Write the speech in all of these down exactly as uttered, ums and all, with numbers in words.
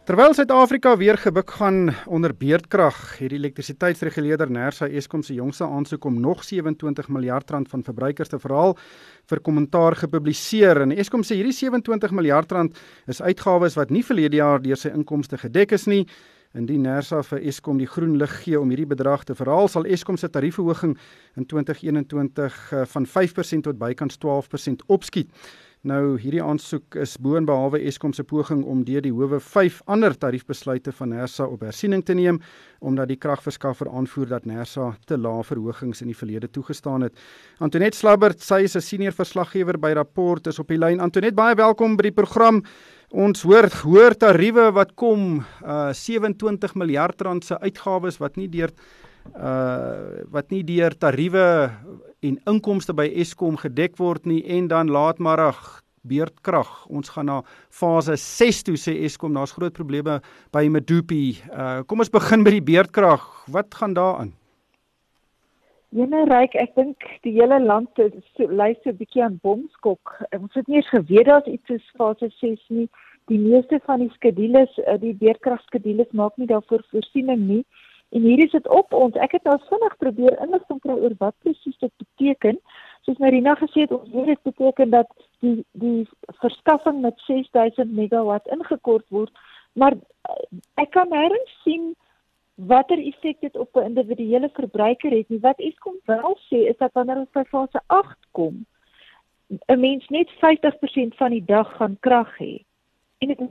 Terwyl Suid-Afrika weer gebuk gaan onder beerdkrag, het die elektrisiteitsreguleerder NERSA Eskom se jongste aansoek om nog sewe-en-twintig miljard rand van verbruikers te verhaal vir kommentaar gepubliseer. En Eskom sê hierdie sewe-en-twintig miljard rand is uitgawes wat nie verlede jaar deur sy inkomste gedek is nie. Indien NERSA vir Eskom die groen lig gee om hierdie bedrag te verhaal, sal Eskom se tariefverhoging in twintig eenentwintig van vyf persent tot bykans twaalf persent opskiet. Nou, hierdie aansoek is boonbehalwe Eskom se poging om deur die howe vyf ander tariefbesluite van NERSA op hersiening te neem, omdat die kragverskaffer aanvoer dat NERSA te lae verhogings in die verlede toegestaan het. Antoinette Slabbert, sy is 'n senior verslaggewer by Rapport, is op die lyn. Antoinette, baie welkom by die program. Ons hoor hoër tariewe wat kom, uh, sewe-en-twintig miljard rand se uitgawes wat nie deur uh, wat nie deur tariewe en inkomste by Eskom gedek word nie, en dan laatmiddag beerdkrag. Ons gaan na fase ses toe, sê Eskom, daar's groot probleme by Medupi. Uh, kom ons begin by die beerdkrag. Wat gaan daar aan? Jene Ryk, ek dink die hele land so, lei so 'n bietjie aan bomskok. Ons het nie eens geweet daar's iets soos fase ses nie. Die meeste van die skedules, die beerdkragskedules maak nie daarvoor voorsiening nie. En hier is dit op ons. Ek het nou vinnig probeer inligting kry oor wat presies dit beteken. Soos Marina gesê het, ons weet dit beteken dat die die verskaffing met ses duisend megawatt ingekort word, maar ek kan nêrens sien watter effek dit op 'n individuele verbruiker het nie. Wat Eskom wel sê is dat wanneer ons by fase agt kom, 'n mens net vyftig persent van die dag gaan krag hê. En dit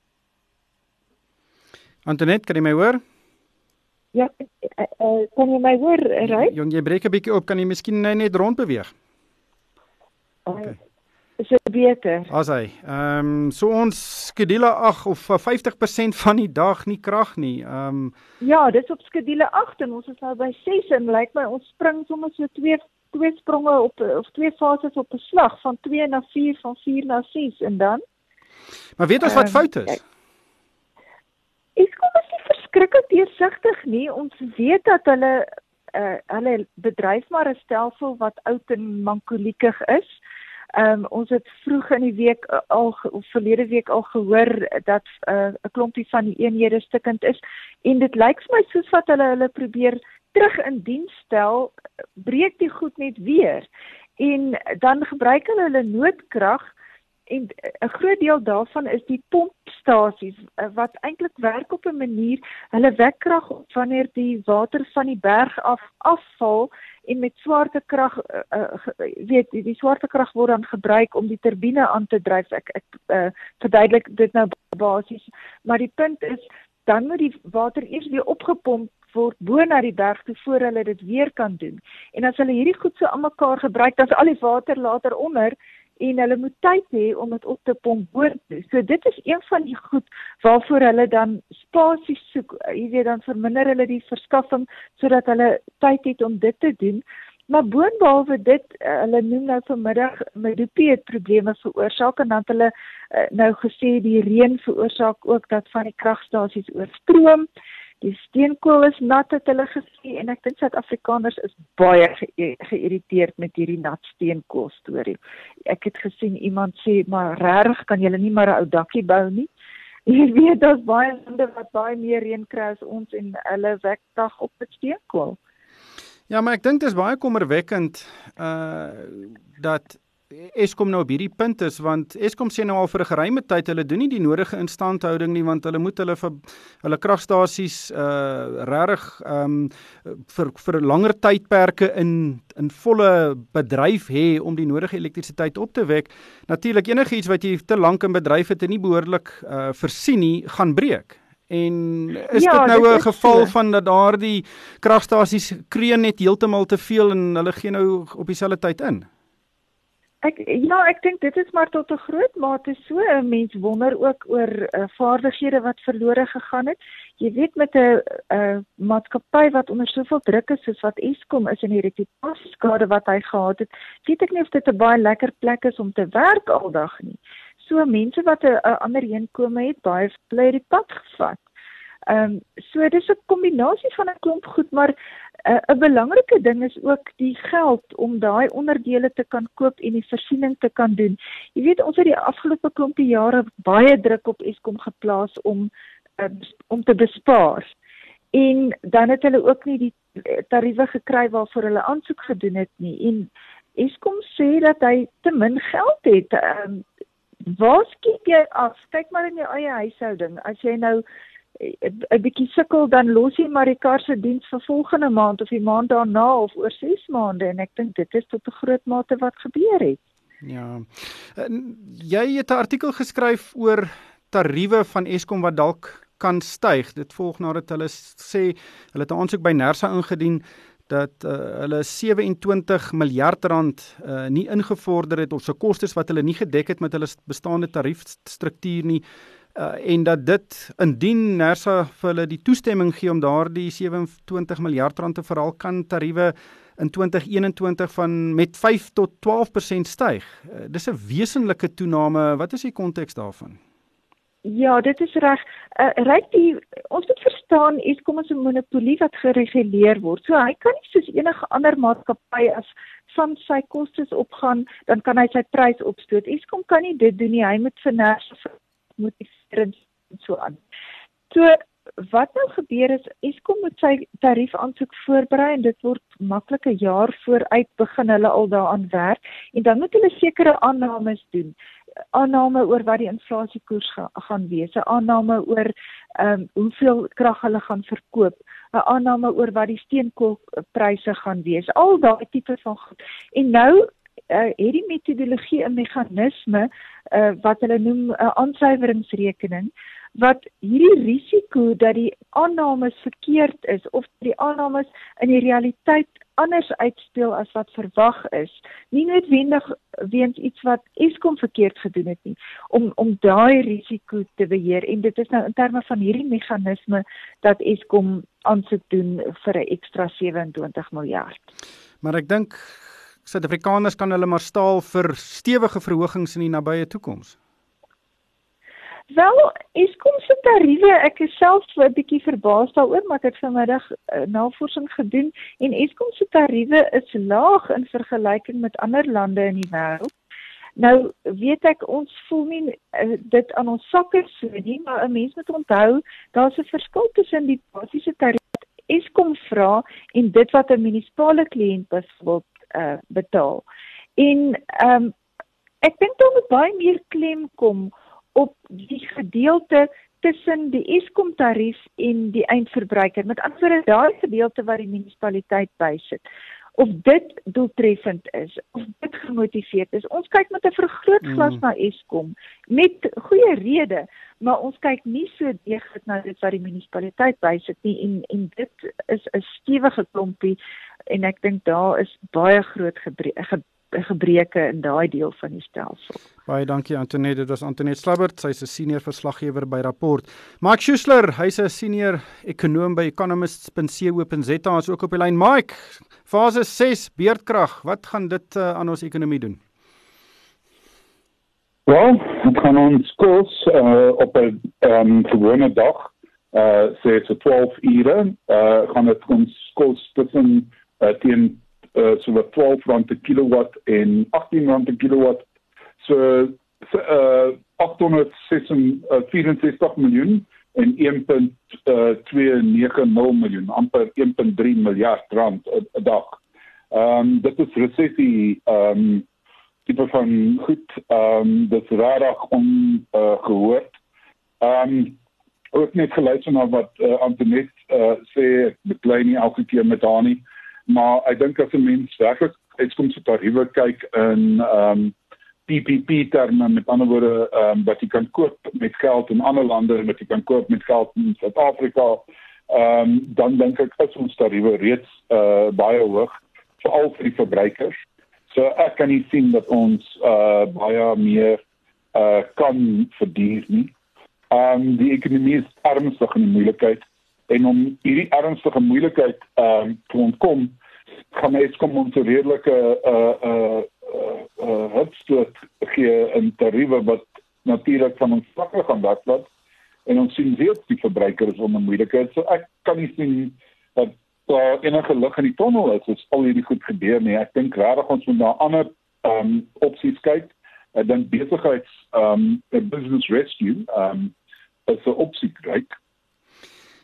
Antoinette, kan jy my hoor? Ja, uh, uh, kan jy my hoor, Ryk? Jong, jy breek 'n bietjie op, kan jy miskien net rond beweeg? Okay. Is dit beter? As hy. Ehm um, so ons skedule ag of vyftig persent van die dag nie krag nie. Ehm um, Ja, dis op skedule agt en ons is nou by ses en lyk my ons spring sommer so twee twee spronge op of twee fases op 'n slag van twee na vier, van vier na ses en dan. Maar weet ons wat um, fout is? Eskom is nie verskriklik deursigtig nie. Ons weet dat hulle uh, hulle bedryf maar 'n stelsel wat oud en mankoliekig is. Um, ons het vroeg in die week al, of verlede week al gehoor dat 'n uh, klompie van die eenhede stukkend is. En dit lyk vir my soos wat hulle hulle probeer terug in diens stel, breek die goed net weer. En dan gebruik hulle hulle noodkrag. En 'n groot deel daarvan is die pompstasies wat eintlik werk op 'n manier, hulle wek krag op wanneer die water van die berg af afval en met swaartekrag uh, uh, weet die, die swaartekrag word dan gebruik om die turbine aan te dryf. Ek ek uh, verduidelik dit nou basies, maar die punt is dan moet die water eers weer opgepomp word bo na die berg toe voor hulle dit weer kan doen. En as hulle hierdie goed so aan mekaar gebruik, dan is al die water later onder en hulle moet tyd hê om dit op te pomp boontoe. So dit is een van die goed waarvoor hulle dan spasie soek. Jy weet, dan verminder hulle die verskaffing sodat hulle tyd het om dit te doen. Maar boonbehalwe dit, hulle noem nou vanmiddag Medupi het probleme veroorsaak en dan het hulle uh, nou gesê die reën veroorsaak ook dat van die kragstasies oorstroom. Die steenkool is nat, het hulle gesê, en ek dink Suid-Afrikaners is baie ge geïrriteerd met hierdie nat steenkool storie. Ek het gesien iemand sê, maar regtig kan julle nie maar 'n ou dakkie bou nie. Jy weet, daar's baie lande wat baie meer reën kry as ons en hulle wek dag op met steenkool. Ja, maar ek dink dit is baie kommerwekkend uh dat Eskom nou op hierdie punt is, want Eskom sê nou al vir 'n geruime tyd, hulle doen nie die nodige instandhouding nie, want hulle moet hulle vir hulle kragstasies uh, regtig um, vir, vir langer tydperke in, in volle bedryf hê om die nodige elektrisiteit op te wek. Natuurlik, enige iets wat jy te lank in bedryf het en nie behoorlik uh, voorsien nie, gaan breek. En is ja, dit nou 'n geval so. van dat daardie kragstasies kreun net heeltemal te veel en hulle gee nou op dieselfde tyd in? Ek, ja, ek dink dit is maar tot 'n groot mate so. 'n Mens wonder ook oor uh, vaardighede wat verlore gegaan het. Jy weet, met 'n uh, maatskappy wat onder soveel druk is soos wat Eskom is en die reputasieskade wat hy gehad het, weet ek nie of dit 'n baie lekker plek is om te werk aldag nie. So mense wat 'n ander heenkome het, baie vlei die pad gevat. Ehm um, so dis 'n kombinasie van 'n klomp goed, maar 'n uh, belangrike ding is ook die geld om daai onderdele te kan koop en die voorsiening te kan doen. Jy weet, ons het die afgelope klompie jare baie druk op Eskom geplaas om uh, om te bespaar. En dan het hulle ook nie die tariewe gekry waarvoor hulle aansoek gedoen het nie. En Eskom sê dat hy te min geld het. Um, waar skiet jy af? Kyk maar in jou eie huishouding. As jy nou 'n bietjie sukkel, dan los jy maar die kar se diens vir volgende maand of die maand daarna of oor ses maande. En ek dink dit is tot 'n groot mate wat gebeur het. Ja. Jy het 'n artikel geskryf oor tariewe van Eskom wat dalk kan styg. Dit volg nadat hulle sê hulle het 'n aansoek by NERSA ingedien dat uh, hulle sewe en twintig miljard rand uh, nie ingevorder het of se kostes wat hulle nie gedek het met hulle bestaande tariefstruktuur nie. Uh, en dat dit, indien NERSA vir hulle die toestemming gee om daardie sewe en twintig miljard rand te verhaal, kan tariewe in twintig eenentwintig van met vyf tot twaalf persent styg. Uh, dis 'n wesenlike toename. Wat is die konteks daarvan? Ja, dit is reg. Uh, reg die ons moet verstaan Eskom is 'n monopolie wat gereguleer word. So hy kan nie soos enige ander maatskappy as van sy kostes opgaan, dan kan hy sy prys opstoot. Eskom kan nie dit doen nie. Hy moet vir NERSA motiverend en so aan. So wat nou gebeur is Eskom moet sy tariefaansoek voorberei en dit word maklik 'n jaar vooruit begin hulle al daaraan werk en dan moet hulle sekere aannames doen. Aanname oor wat die inflasiekoers ga, gaan wees, 'n aanname oor um, hoeveel krag hulle gaan verkoop, 'n aanname oor wat die steenkoolpryse gaan wees, al daai tipe van goed. En nou uh, het die metodologie 'n meganisme uh, wat hulle noem 'n uh, aansuiweringsrekening, wat hierdie risiko dat die aannames verkeerd is of die aannames in die realiteit anders uitspeel as wat verwag is, nie noodwendig weens iets wat Eskom verkeerd gedoen het nie, om, om daai risiko te beheer. En dit is nou in terme van hierdie meganisme dat Eskom aansoek doen vir 'n ekstra sewe en twintig miljard. Maar ek dink Suid-Afrikaners kan hulle maar staal vir stewige verhogings in die nabye toekoms. Wel, Eskom se tariewe, ek is self 'n bietjie verbaas daaroor, maar ek het vanmiddag uh, navorsing gedoen en Eskom se tariewe is laag in vergelyking met ander lande in die wêreld. Nou weet ek ons voel nie uh, dit aan ons sakke so nie, maar 'n mens moet onthou daar's 'n verskil tussen die basiese tarief wat Eskom vra en dit wat 'n munisipale kliënt byvoorbeeld uh, betaal. En um, ek dink daar moet baie meer klem kom op die gedeelte tussen die Eskom tarief en die eindverbruiker. Met ander woorde, daai gedeelte wat die munisipaliteit bysit. Of dit doeltreffend is, of dit gemotiveerd is. Ons kyk met 'n vergrootglas mm. na Eskom, met goeie rede, maar ons kyk nie so deeglik na dit wat die munisipaliteit bysit nie, en, en dit is 'n stewige klompie, en ek dink daar is baie groot gebreke, gebreke in daai deel van die stelsel. Baie dankie Antoinette, dit was Antoinette Slabbert, sy's 'n senior verslaggewer by Rapport. Mike Schuessler, hy's 'n senior ekonoom by economists punt co punt za, is ook op die lyn. Mike, fase ses, beerdkrag, wat gaan dit uh, aan ons ekonomie doen? Wel, het gaan ons kos uh, op 'n um, gewone dag, uh, sê so twaalf ure, uh, gaan dit ons kos tussen uh, teen Uh, so wat twaalf rand per kilowatt en agttien rand per kilowatt, so uh, agthonderdvierensestig miljoen en een punt twee nege nul miljoen, amper een punt drie miljard rand 'n dag. Um, dit is resessie um, tipe van goed, um, dit is rarig ongehoord. Uh, um, ook net geluister na wat uh, Antoinette uh, sê, ek beklei nie elke keer met haar nie, maar ek dink as 'n mens werklik Eskom se tariewe kyk in um, P P P terme, met ander woorde um, wat jy kan koop met geld in ander lande, wat jy kan koop met geld in Suid-Afrika, um, dan dink ek is ons tariewe reeds uh, baie hoog, veral vir die verbruikers. So ek kan nie sien dat ons uh, baie meer uh, kan verduur nie. Um, die ekonomie is ernstig in die moeilikheid. En om hierdie ernstige moeilikheid um, te ontkom, gaan Eskom ons 'n redelike uh, uh, uh, uh, hulpstoot gee in tariewe wat natuurlik van ons vlakke gaan wegvat. En ons sien weer die verbruikers onder moeilikheid. So ek kan nie sien dat daar enige lig in die tonnel is as al hierdie goed gebeur nie. Ek dink regtig ons moet na ander um, opsies kyk. Ek dink besigheids um, business rescue um, is 'n opsie, right?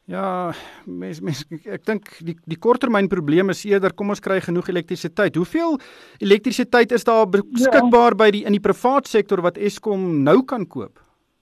Ja, mens, mens, ek dink die, die korttermyn probleem is eerder, kom ons kry genoeg elektrisiteit. Hoeveel elektrisiteit is daar beskikbaar ja. by die, in die privaat sektor wat Eskom nou kan koop?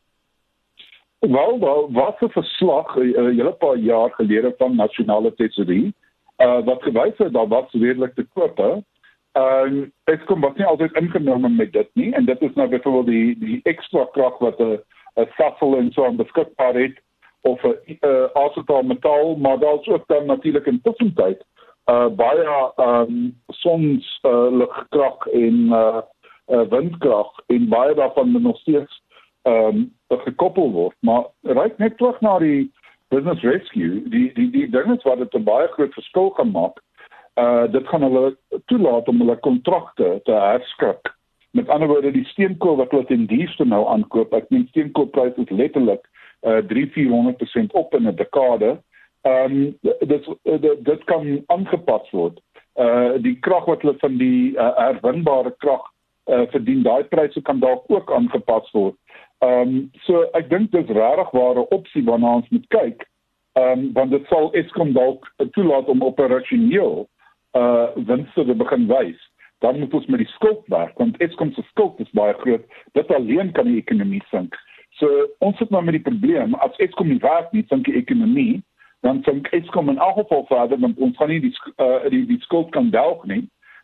Wel, wel wat 'n verslag 'n uh, hele paar jaar gelede van Nasionale Tesourie, uh, wat gewys het dat was redelik te koop, hè. Uh, Eskom was nie altyd ingenome met dit nie, en dit is nou byvoorbeeld die, die extra krag wat 'n uh, Sasol en so aan beskikbaar het, of 'n uh, acetal metaal, maar daar's ook dan natuurlik in tussentyd uh, baie um, sons uh, ligkrag en uh, uh, windkrag, en baie daarvan nog steeds um, gekoppel word. Maar ryk net terug na die business rescue, die die die ding is wat dit 'n baie groot verskil gaan maak. Uh, dit gaan hulle toelaat om hulle kontrakte te herskik. Met ander woorde, die steenkool wat hulle ten duurste nou aankoop, ek meen steenkoolprys is letterlik uh, drie tot vierhonderd persent op in 'n dekade. Um, dit, dit, dit kan aangepas word. Uh, die krag wat hulle van die uh, herwinbare krag uh, verdien, daai pryse kan dalk ook aangepas word. Um, so ek dink dis regtig ware opsie waarna ons moet kyk, um, want dit sal Eskom dalk toelaat om operasioneel uh, winste te begin wys. Dan moet ons met die skuld werk, want Eskom se skuld is baie groot. Dit alleen kan die ekonomie sink. So ons sit nou met die probleem, as Eskom nie werk nie, sink die ekonomie, dan sink Eskom in elk geval verder, want ons gaan nie die, uh, die, die skuld kan delg nie,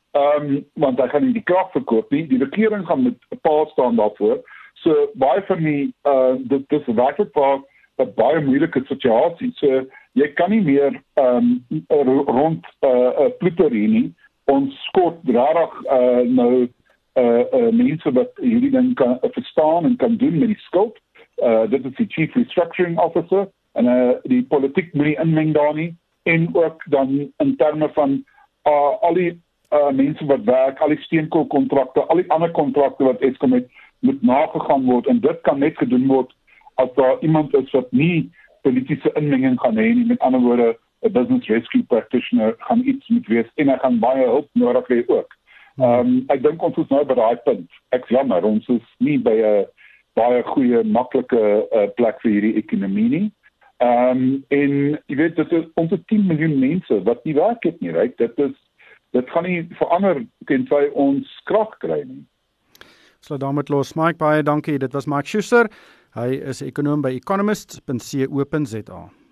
um, want hy gaan nie die krag verkoop nie. Die regering gaan met 'n paal staan daarvoor. So baie van die, uh, dit, dit is werkelijk waar 'n baie moeilike situasie. So jy kan nie meer um, rond uh, uh, ploeter hier nie. Ons skort rarig uh, nou uh, uh, mense wat hierdie ding kan uh, verstaan en kan doen met die skuld. Uh, dit is die Chief Restructuring Officer, en uh, die politiek moet nie inmeng daar nie, en ook dan in terme van uh, al die uh, mense wat werk, al die steenkoolkontrakte, al die ander kontrakte wat Eskom het, moet nagegaan word, en dit kan net gedoen word as daar iemand is wat nie politieke inmenging gaan hê nie. Met ander woorde, 'n business rescue practitioner gaan iets moet wees, en hy gaan baie hulp nodig hê ook. Um, ek dink ons is nou by daai punt. Ek jammer, ons is nie by 'n baie goeie, maklike uh, plek vir hierdie ekonomie nie. Um, en jy weet, dit is ons tien miljoen mense wat nie werk het nie, right? Dit is dit gaan nie verander tensy ons krag kry nie. Sluit daarmee los. Mike, baie dankie. Dit was Mike Schuster. Hy is ekonom by economist punt co punt za.